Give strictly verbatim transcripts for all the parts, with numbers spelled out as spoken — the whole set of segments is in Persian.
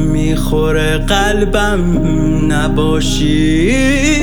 میخوره قلبم نباشی،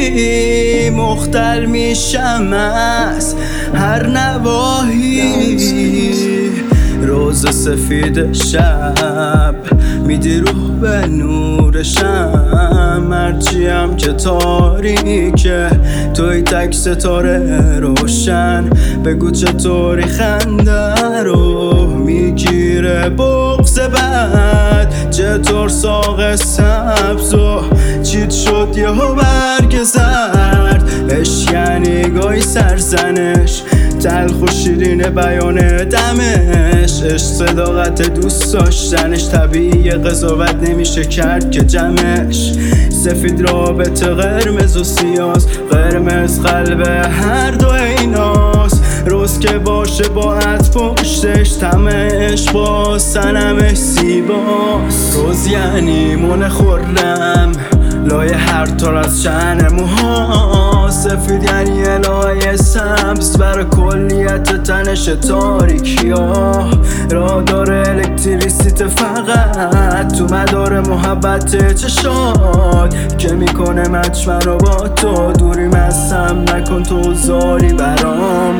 مختل میشم از هر نواحی. روز سفید شب میدی روح به نورشم، هرچیم که تاریکه توی تک ستاره روشن. بگو چطوری خنده رو میگیره بغض بد، چطور ساق سبز و چیت شد یهو برگ زرد. عشق یعنی گاهی سرزنش، تلخ و شیرین بیان دمش. عشق صداقت دوست داشتنش، طبیعی قضاوت نمیشه کرد که جمعش. سفید رابطه قرمز و سیاس، قرمز قلب هر دو ایناست. روز که باشه با عد پشتش، تمش با سنمش زیباست. روز یعنی من خورم لای هر تار از شأن موها، سفید یعنی لای سبز بر کلیت تنش تاریکیا. رادار الکتریسیته فقط تو مدار محبت چشات، که میکنه مچ رو با تو. دوریم از هم نکن تو زاری برام.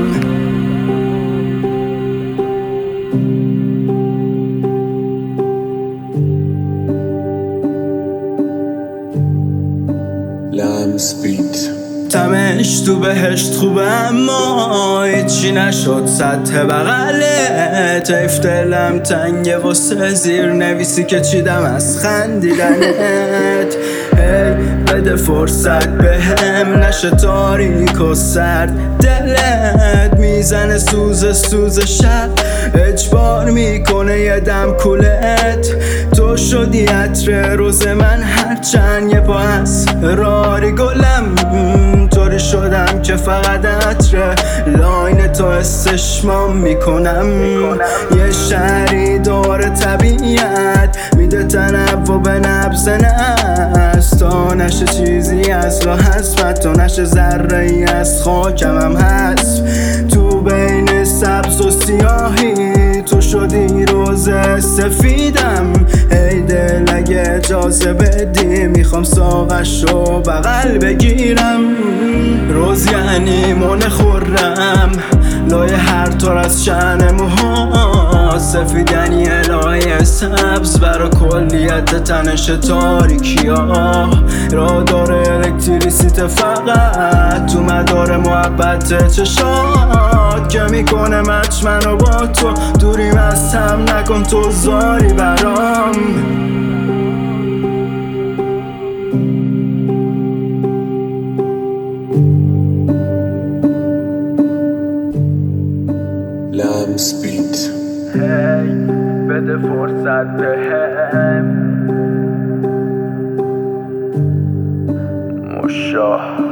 تمش تو بهشت خوبه اما هیچی نشد سطح بغلت. حیف دلم تنگه واسه زیر نویسی که چیدم از خندیدنت. هی بده فرصت بهم نشه تاریک و سرد. دلت میزنه سوز سوز شب، اجبار میکنه یه دم کولت. تو شدی عطر روز من، هرچند یه پا از راری گلم. طوری شدم که فقط عطر لاین تو استشمام میکنم. یه شهری دور طبیعت میده تنوع به نبض نست، تا نشه چیزی از راه حذف، تا نشه ذره ای از خاکم هم حذف. تو بین سبز و سیاهی تو شدی روز سفیدم. ای دل اگه اجازه بدی میخوام ساقش رو بغل بگیرم. روز یعنی من خورم لای هر تار از شأن موها، سفید یعنی لای سبز بر کلیت تنش تاریکیا. رادار الکتریسیته فقط تو مدار محبت چشات، که میکنه مچ منو با تو. دوریم از هم نکن تو زاری برام. لمس هی بده فرصت بهم مشاه.